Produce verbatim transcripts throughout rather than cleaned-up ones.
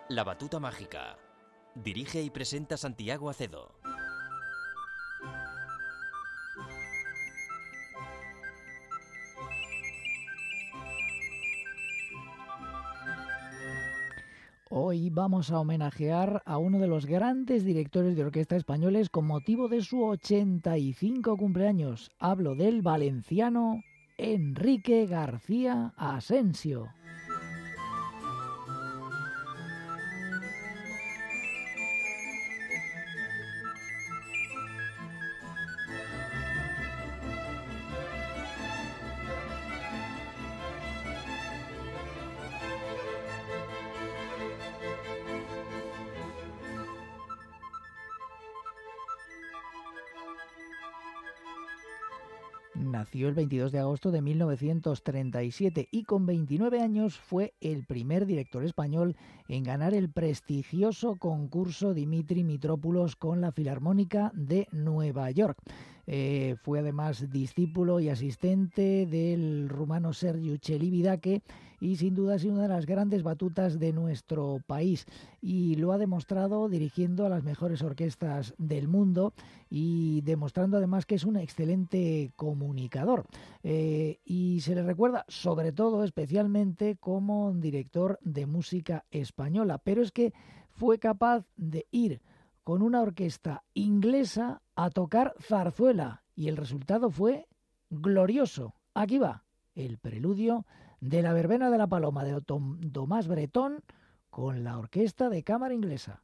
La batuta mágica. Dirige y presenta Santiago Acedo. Hoy vamos a homenajear a uno de los grandes directores de orquesta españoles con motivo de su ochenta y cinco cumpleaños. Hablo del valenciano Enrique García Asensio. Nació el veintidós de agosto de mil novecientos treinta y siete y con veintinueve años fue el primer director español en ganar el prestigioso concurso Dimitri Mitrópulos con la Filarmónica de Nueva York. Eh, fue además discípulo y asistente del rumano Sergiu Celibidache y sin duda es una de las grandes batutas de nuestro país, y lo ha demostrado dirigiendo a las mejores orquestas del mundo y demostrando además que es un excelente comunicador, eh, y se le recuerda sobre todo especialmente como director de música española, pero es que fue capaz de ir con una orquesta inglesa a tocar zarzuela y el resultado fue glorioso. Aquí va el preludio de la verbena de la Paloma de Tomás Bretón con la orquesta de cámara inglesa.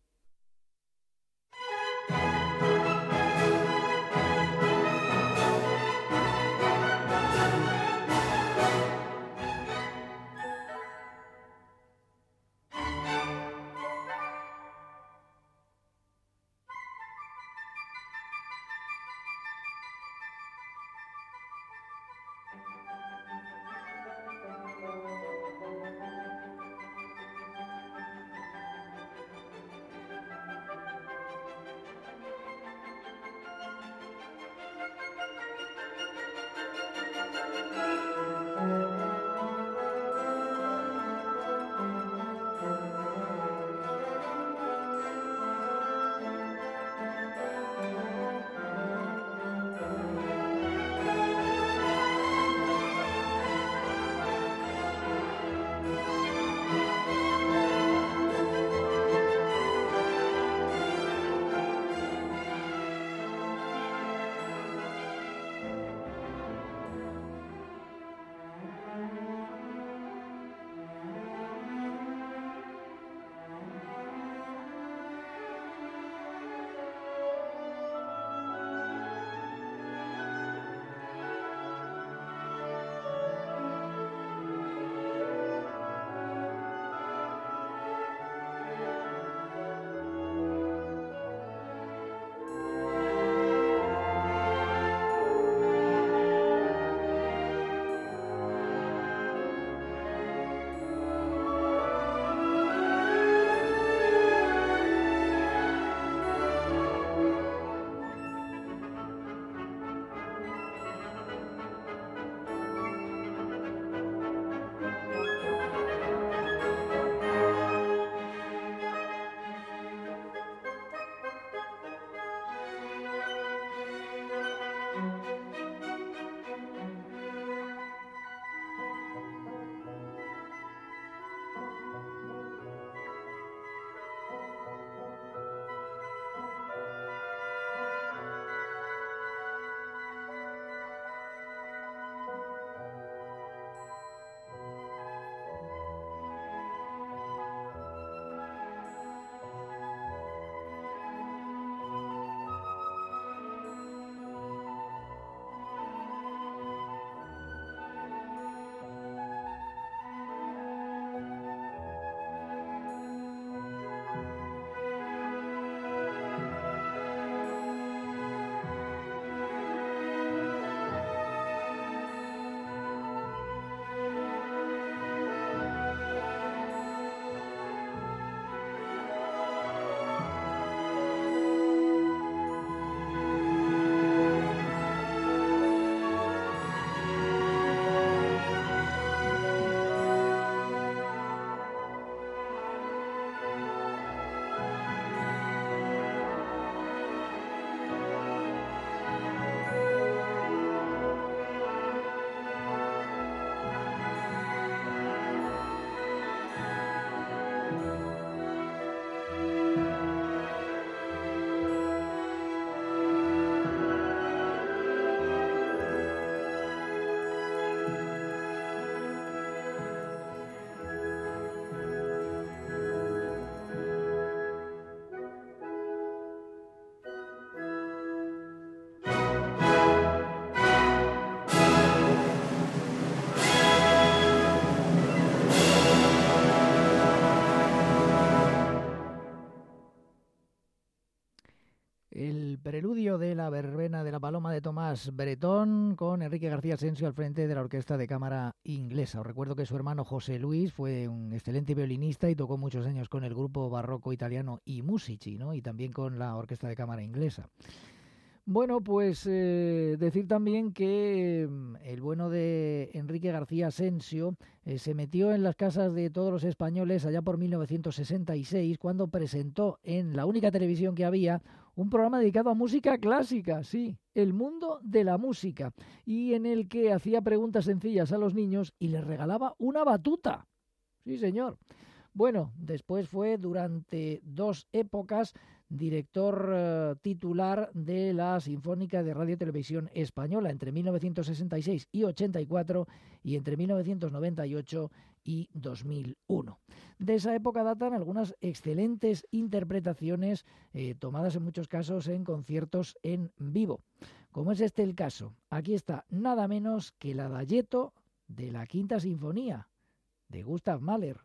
de La Paloma de Tomás Bretón, con Enrique García Asensio al frente de la Orquesta de Cámara Inglesa. Os recuerdo que su hermano José Luis fue un excelente violinista y tocó muchos años con el grupo barroco italiano I Musici, ¿no? Y también con la Orquesta de Cámara Inglesa. Bueno, pues eh, decir también que mm, el bueno de Enrique García Asensio eh, se metió en las casas de todos los españoles allá por mil novecientos sesenta y seis, cuando presentó en la única televisión que había un programa dedicado a música clásica, sí, El Mundo de la Música, y en el que hacía preguntas sencillas a los niños y les regalaba una batuta. Sí, señor. Bueno, después fue durante dos épocas director eh, titular de la Sinfónica de Radio y Televisión Española entre mil novecientos sesenta y seis y ochenta y cuatro y entre mil novecientos noventa y ocho y dos mil uno. De esa época datan algunas excelentes interpretaciones eh, tomadas en muchos casos en conciertos en vivo. Como es este el caso, aquí está nada menos que la Adagietto de la Quinta Sinfonía de Gustav Mahler.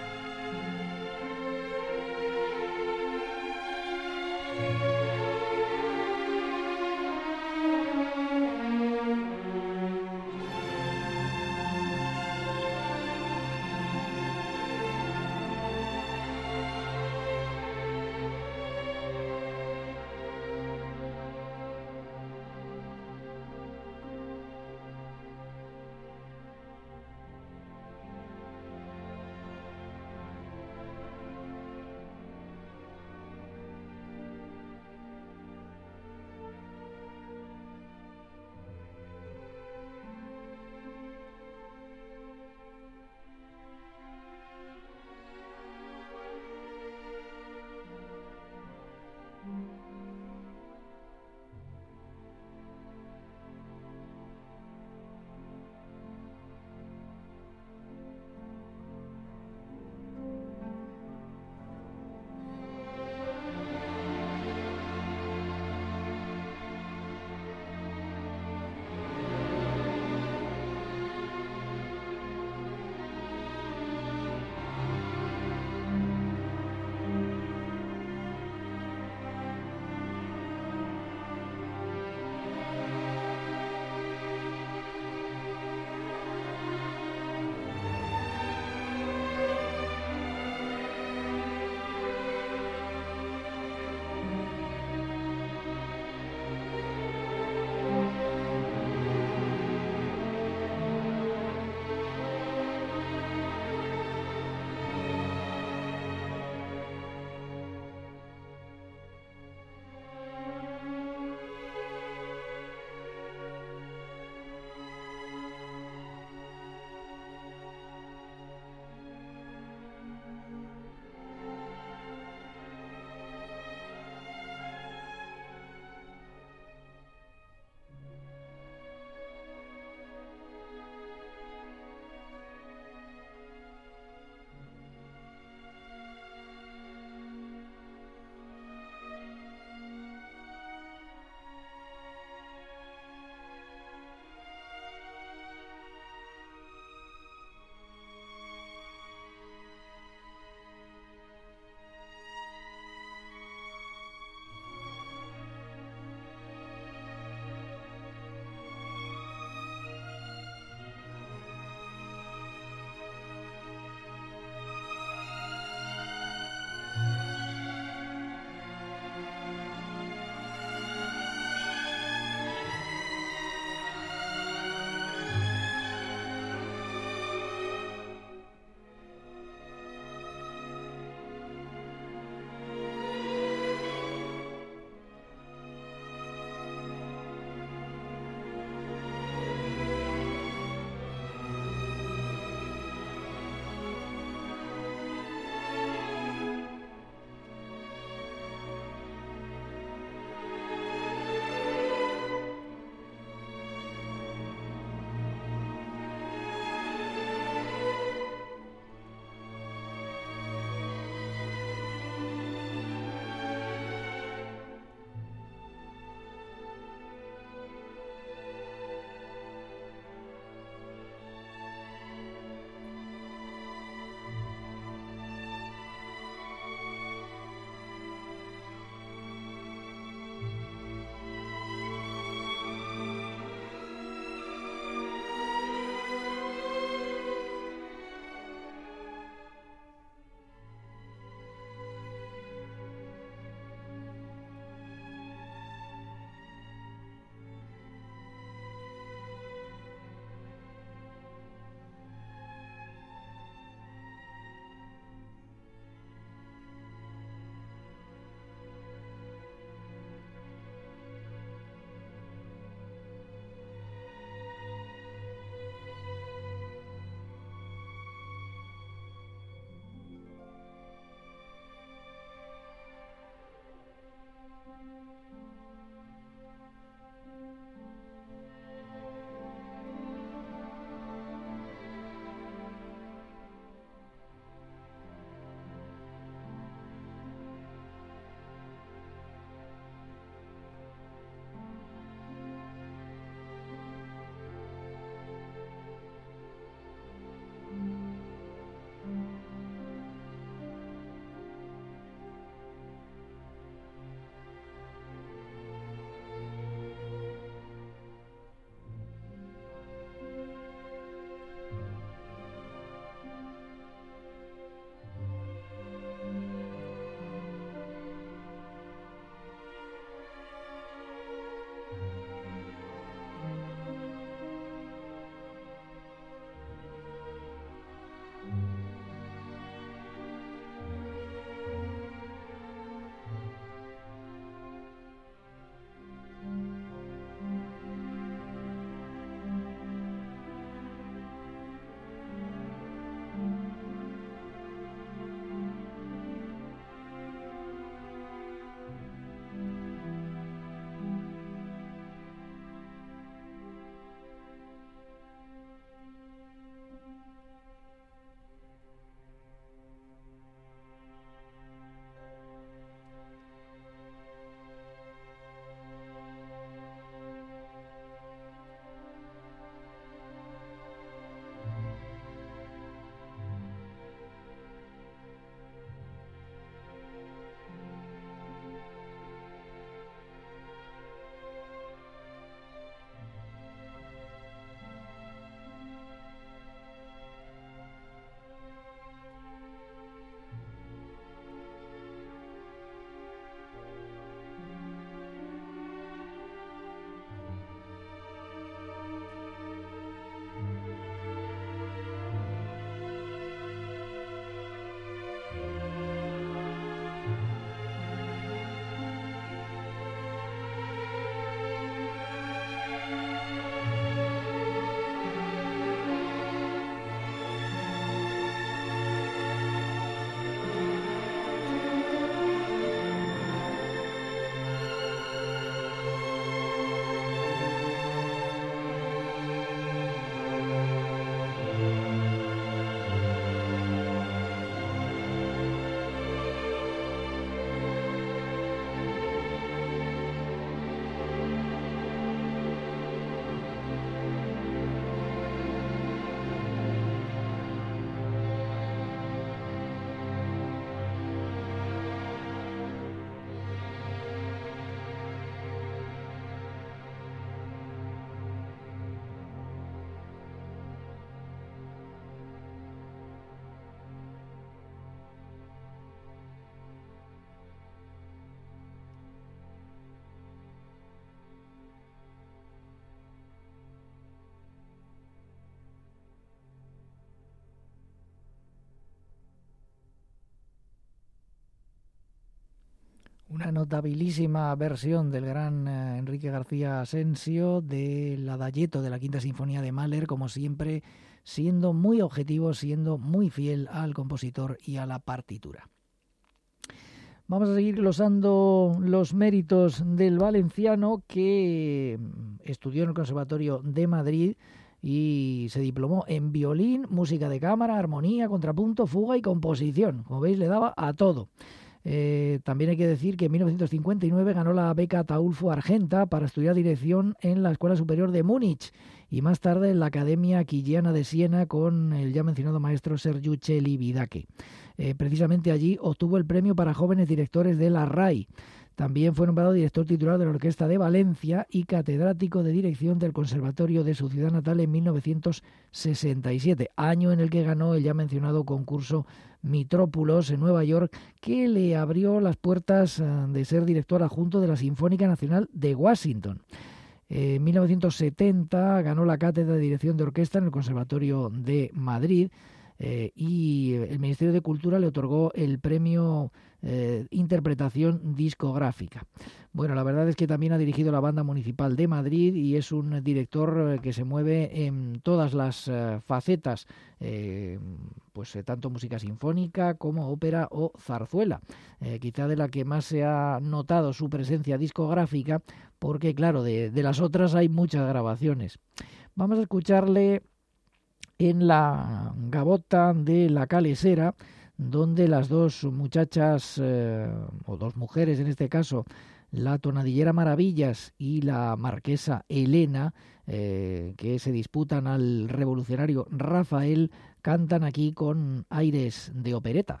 Una notabilísima versión del gran eh, Enrique García Asensio del Adagietto de la Quinta Sinfonía de Mahler, como siempre, siendo muy objetivo, siendo muy fiel al compositor y a la partitura. Vamos a seguir glosando los méritos del valenciano, que estudió en el Conservatorio de Madrid y se diplomó en violín, música de cámara, armonía, contrapunto, fuga y composición. Como veis, le daba a todo. Eh, también hay que decir que en mil novecientos cincuenta y nueve ganó la beca Ataulfo Argenta para estudiar dirección en la Escuela Superior de Múnich y más tarde en la Academia Chigiana de Siena con el ya mencionado maestro Sergiu Celibidache. Eh, precisamente allí obtuvo el premio para jóvenes directores de la R A I. También fue nombrado director titular de la Orquesta de Valencia y catedrático de dirección del Conservatorio de su ciudad natal en mil novecientos sesenta y siete, año en el que ganó el ya mencionado concurso Mitrópulos en Nueva York, que le abrió las puertas de ser director adjunto de la Sinfónica Nacional de Washington. En mil novecientos setenta ganó la cátedra de dirección de orquesta en el Conservatorio de Madrid eh, y el Ministerio de Cultura le otorgó el premio eh, Interpretación Discográfica. Bueno, la verdad es que también ha dirigido la Banda Municipal de Madrid y es un director que se mueve en todas las uh, facetas, eh, pues eh, tanto música sinfónica como ópera o zarzuela. Eh, quizá de la que más se ha notado su presencia discográfica, porque claro, de, de las otras hay muchas grabaciones. Vamos a escucharle en la gavota de La Calesera, donde las dos muchachas, eh, o dos mujeres en este caso, la tonadillera Maravillas y la marquesa Elena, eh, que se disputan al revolucionario Rafael, cantan aquí con aires de opereta.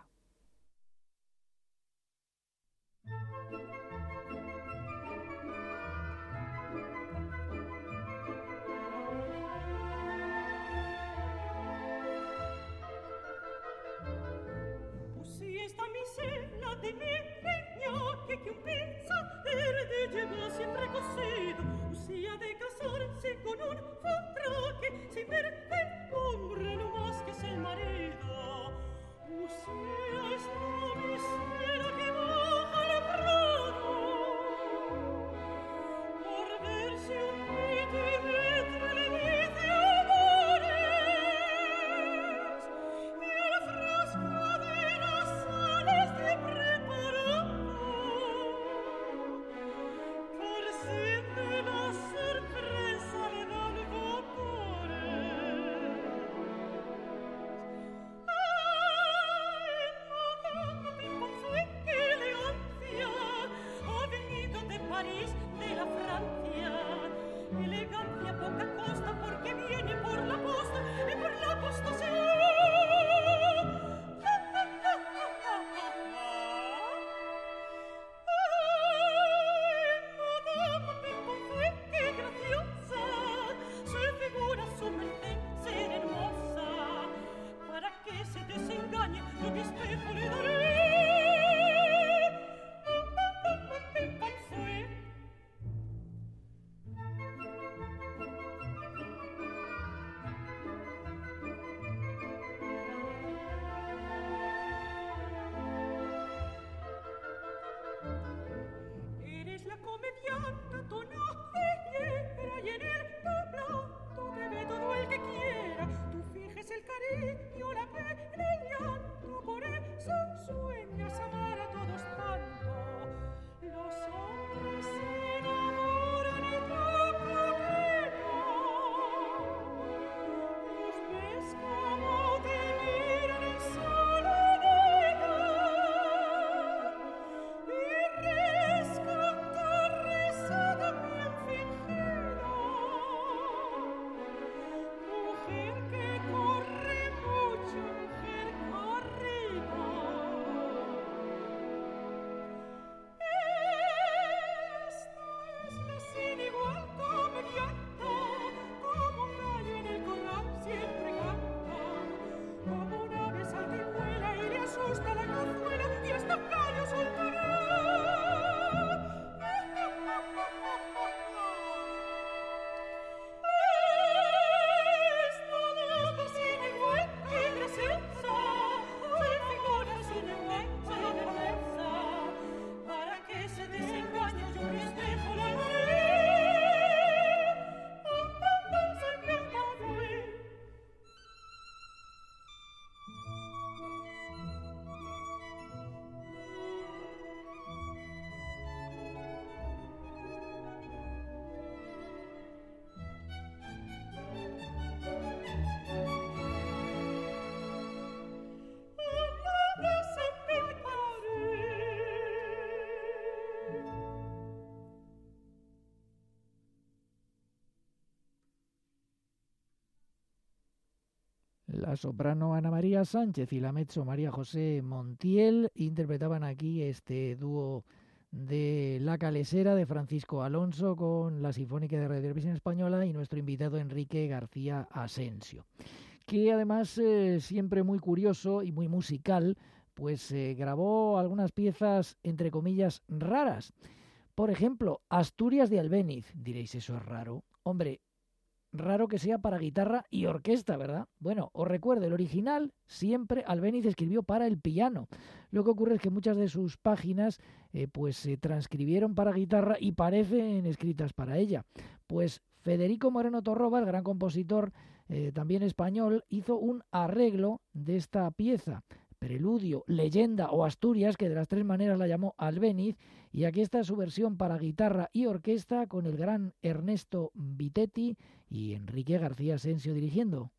De legno che chi un pensa e diceva sempre così, ossia de casarse con un futuro che si mette hombre no más que es el marido, ossia esta misera que baja al prado por verse un petimetre le dice amores y el frasco de las sales de cariño, la pena, el llanto, por eso La soprano Ana María Sánchez y la mezzo María José Montiel interpretaban aquí este dúo de La Calesera de Francisco Alonso con la Sinfónica de Radio Televisión Española y nuestro invitado Enrique García Asensio, que además eh, siempre muy curioso y muy musical, pues eh, grabó algunas piezas entre comillas raras. Por ejemplo, Asturias de Albéniz. Diréis, ¿eso es raro? Hombre, raro que sea para guitarra y orquesta, ¿verdad? Bueno, os recuerdo, el original siempre Albéniz escribió para el piano. Lo que ocurre es que muchas de sus páginas eh, pues se transcribieron para guitarra y parecen escritas para ella. Pues Federico Moreno Torroba, el gran compositor eh, también español, hizo un arreglo de esta pieza. Preludio, Leyenda o Asturias, que de las tres maneras la llamó Albéniz, y aquí está su versión para guitarra y orquesta con el gran Ernesto Vitetti y Enrique García Asensio dirigiendo.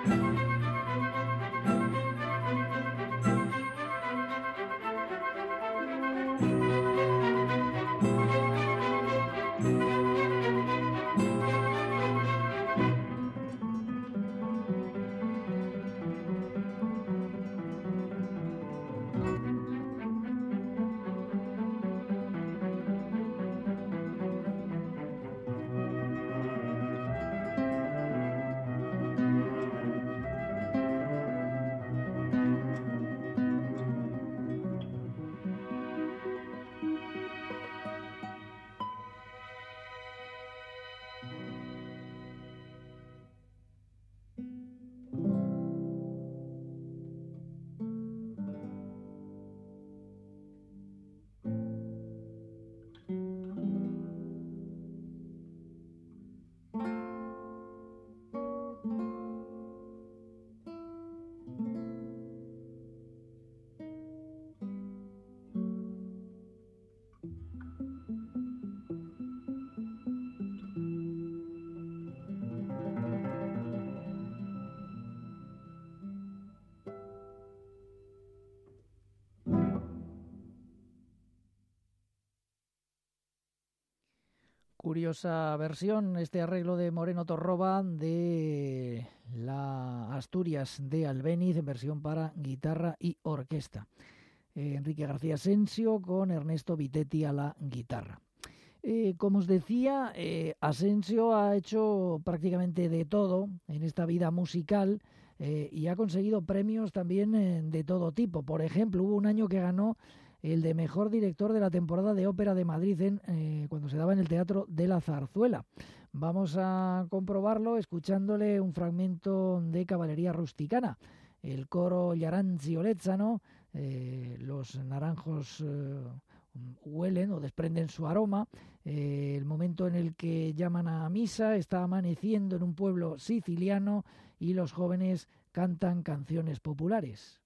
Curiosa versión, este arreglo de Moreno Torroba de la Asturias de Albéniz, en versión para guitarra y orquesta. Eh, Enrique García Asensio con Ernesto Vitetti a la guitarra. Eh, como os decía, eh, Asensio ha hecho prácticamente de todo en esta vida musical eh, y ha conseguido premios también eh, de todo tipo. Por ejemplo, hubo un año que ganó el de mejor director de la temporada de ópera de Madrid en, eh, cuando se daba en el Teatro de la Zarzuela. Vamos a comprobarlo escuchándole un fragmento de Caballería Rusticana. El coro Llaranzi Olezzano, eh, los naranjos eh, huelen o desprenden su aroma. Eh, el momento en el que llaman a misa, está amaneciendo en un pueblo siciliano y los jóvenes cantan canciones populares.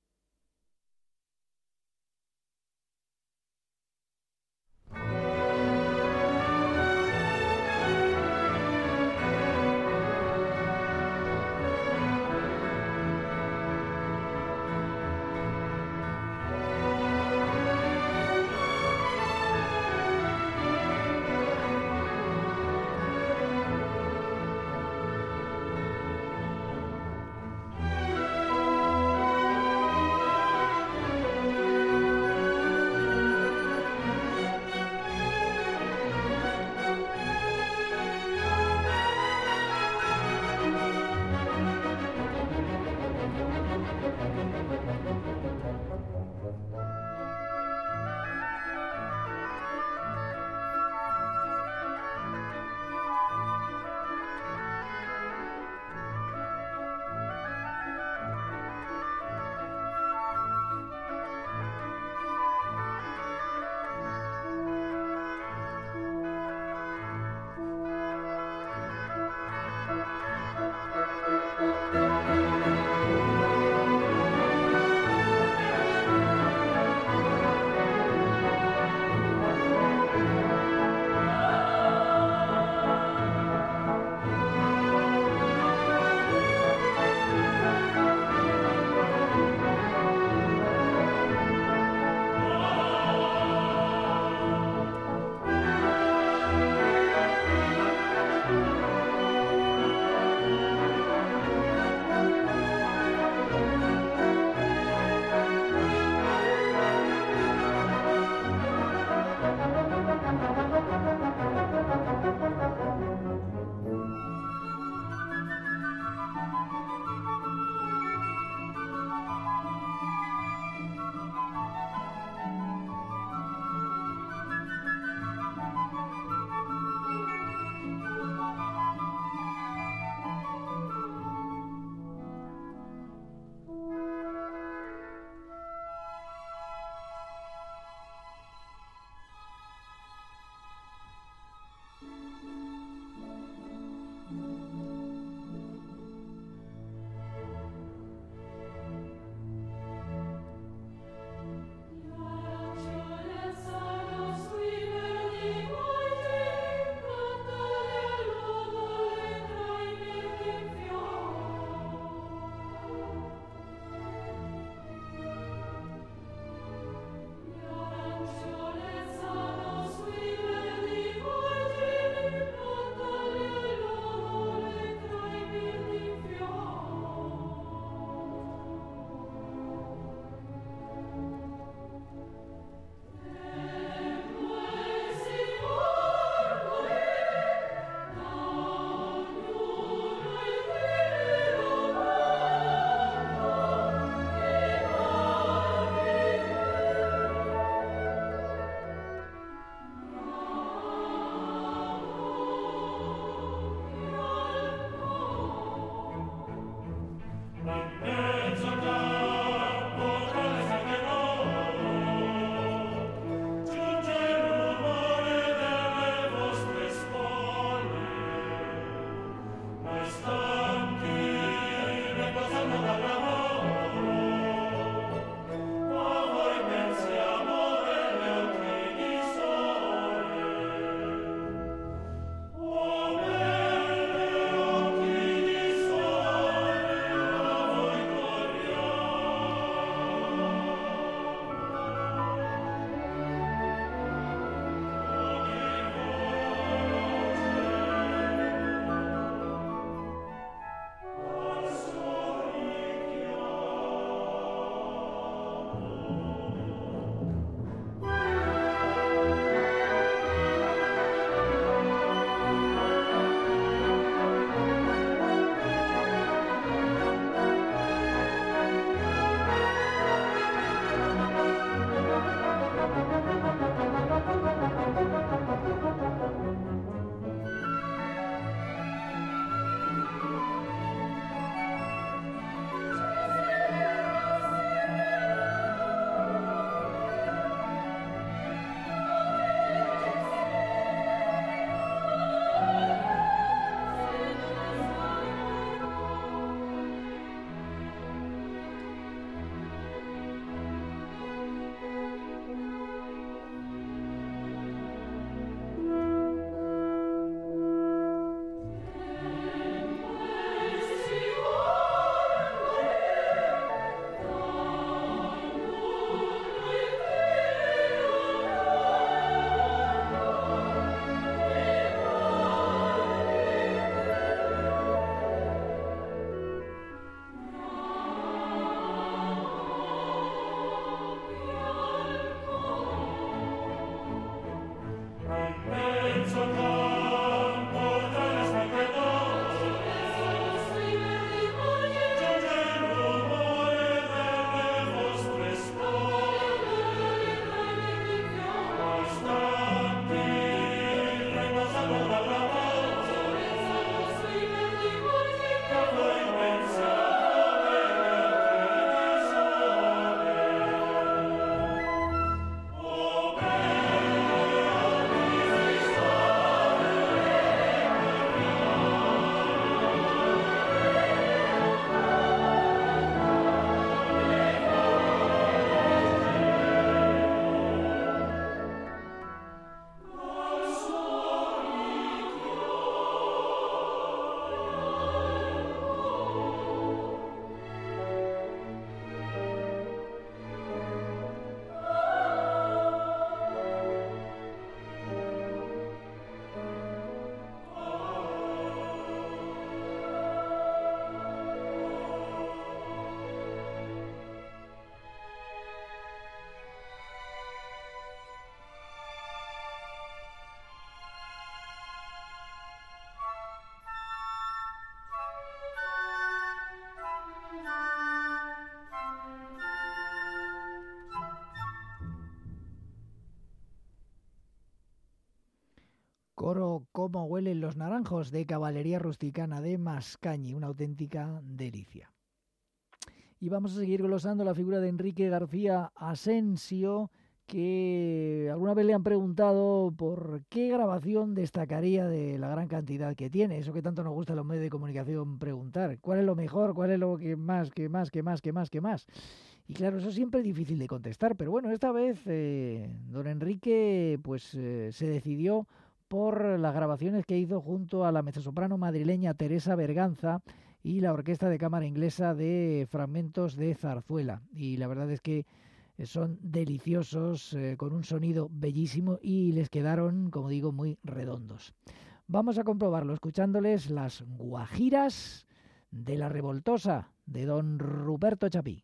Coro Cómo huelen los naranjos, de Caballería Rusticana de Mascañi, una auténtica delicia. Y vamos a seguir glosando la figura de Enrique García Asensio, que alguna vez le han preguntado por qué grabación destacaría de la gran cantidad que tiene, eso que tanto nos gusta a los medios de comunicación preguntar, ¿cuál es lo mejor? ¿Cuál es lo que más, que más, que más, que más, que más? Y claro, eso siempre es difícil de contestar, pero bueno, esta vez eh, don Enrique pues eh, se decidió por las grabaciones que hizo junto a la mezzosoprano madrileña Teresa Berganza y la Orquesta de Cámara Inglesa de Fragmentos de Zarzuela, y la verdad es que son deliciosos, eh, con un sonido bellísimo y les quedaron, como digo, muy redondos. Vamos a comprobarlo escuchándoles las guajiras de la Revoltosa de don Ruperto Chapí.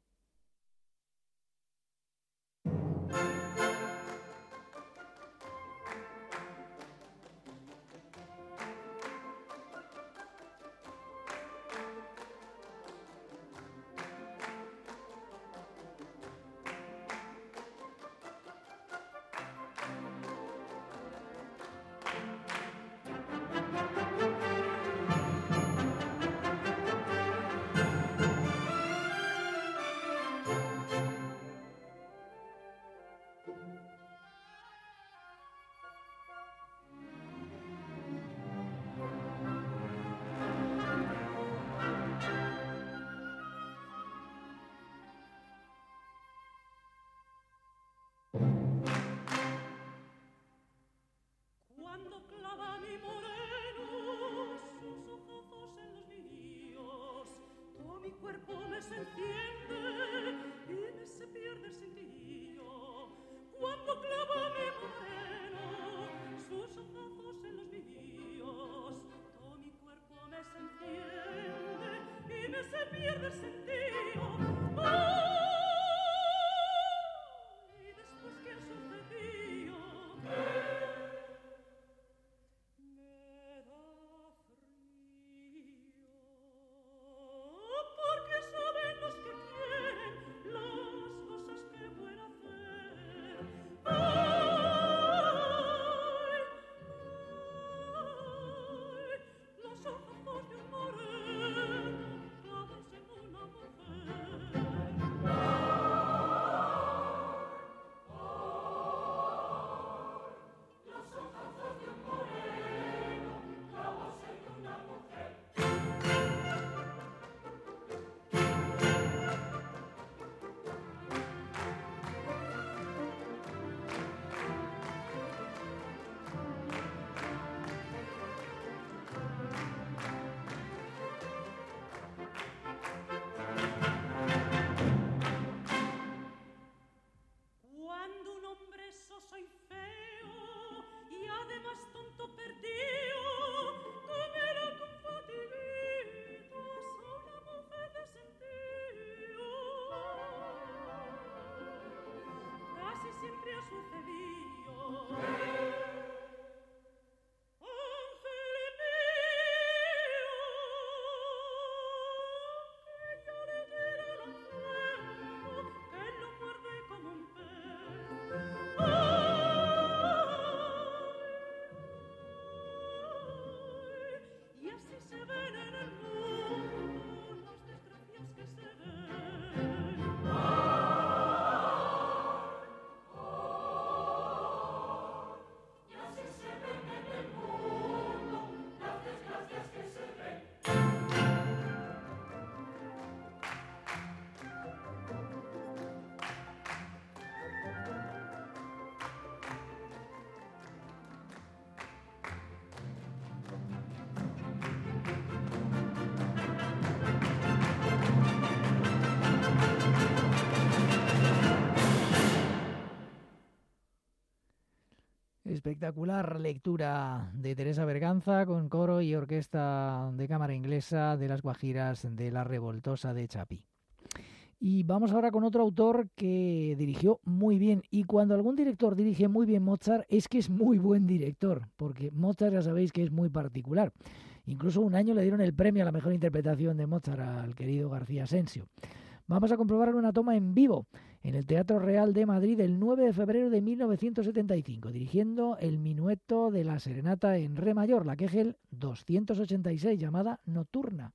Espectacular lectura de Teresa Berganza con coro y orquesta de cámara inglesa de las Guajiras de la Revoltosa de Chapí. Y vamos ahora con otro autor que dirigió muy bien. Y cuando algún director dirige muy bien Mozart, es que es muy buen director, porque Mozart ya sabéis que es muy particular. Incluso un año le dieron el premio a la mejor interpretación de Mozart al querido García Asensio. Vamos a comprobarlo en una toma en vivo. en el Teatro Real de Madrid el nueve de febrero de mil novecientos setenta y cinco, dirigiendo el minueto de la serenata en re mayor, la Kegel doscientos ochenta y seis, llamada Nocturna.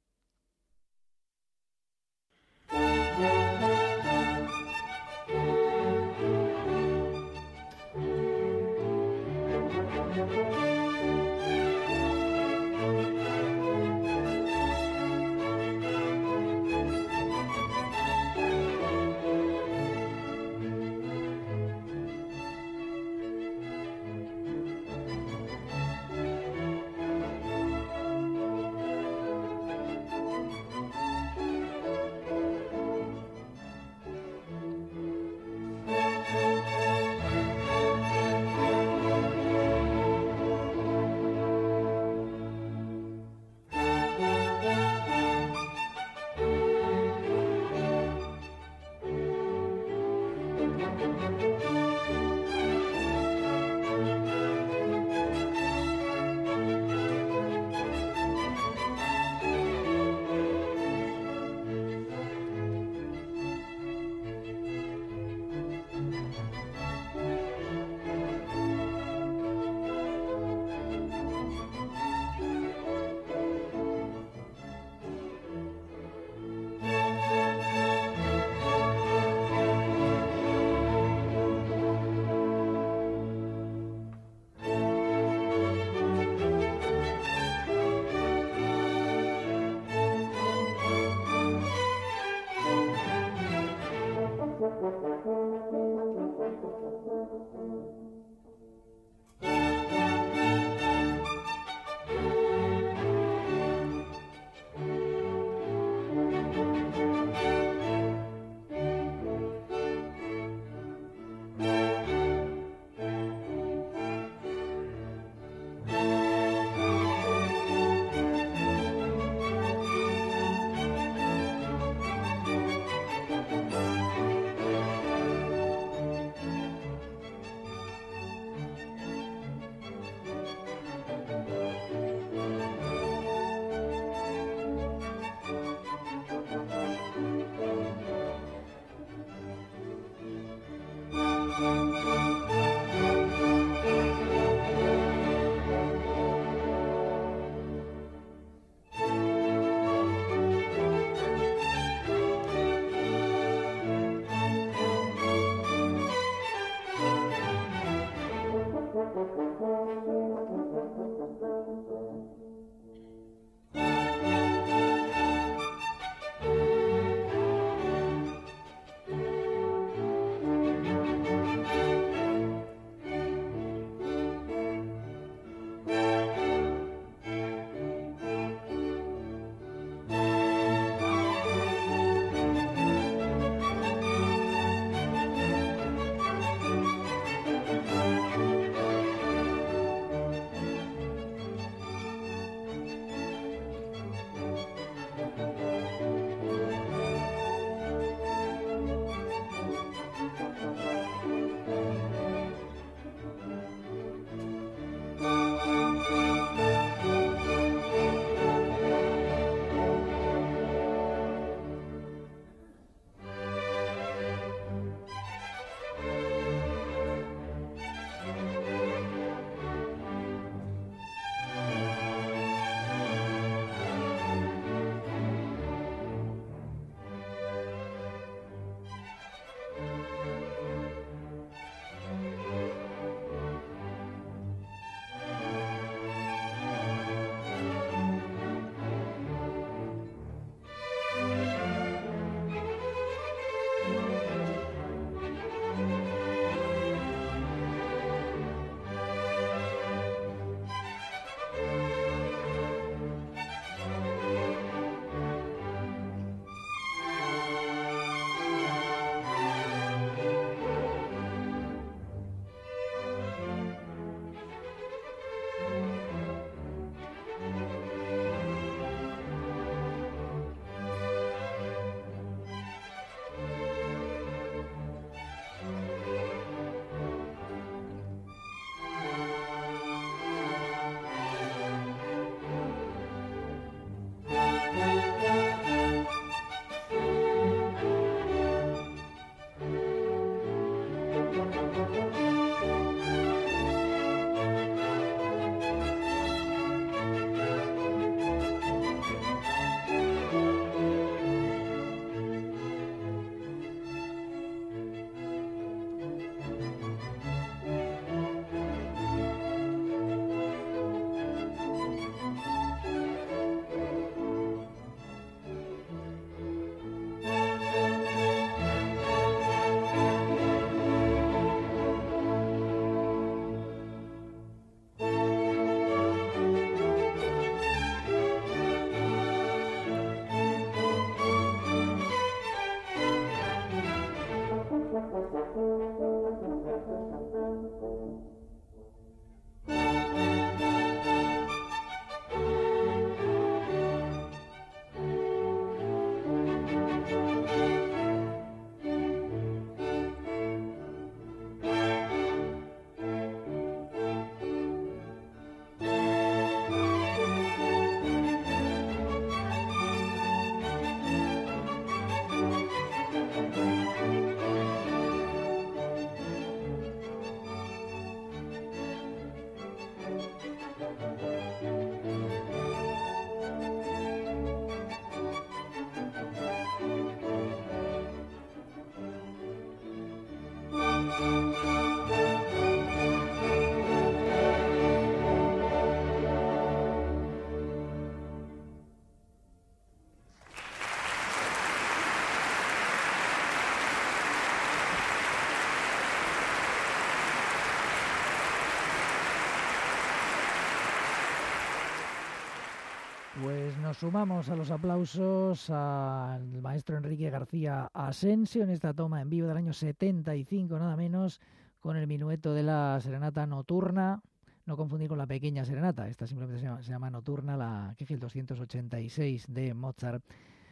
Pues nos sumamos a los aplausos al maestro Enrique García Asensio en esta toma en vivo del año setenta y cinco, nada menos, con el minueto de la serenata nocturna. No confundir con la pequeña serenata, esta simplemente se llama, se llama nocturna, la que es el doscientos ochenta y seis de Mozart,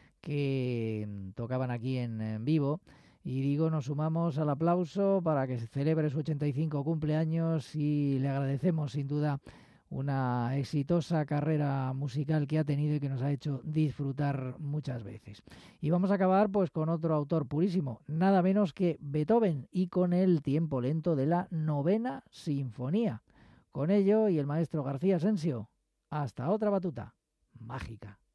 que tocaban aquí en, en vivo. Y digo, nos sumamos al aplauso para que se celebre su ochenta y cinco cumpleaños y le agradecemos sin duda una exitosa carrera musical que ha tenido y que nos ha hecho disfrutar muchas veces. Y vamos a acabar pues con otro autor purísimo, nada menos que Beethoven, y con el tiempo lento de la novena sinfonía. Con ello y el maestro García Asensio, hasta otra batuta mágica.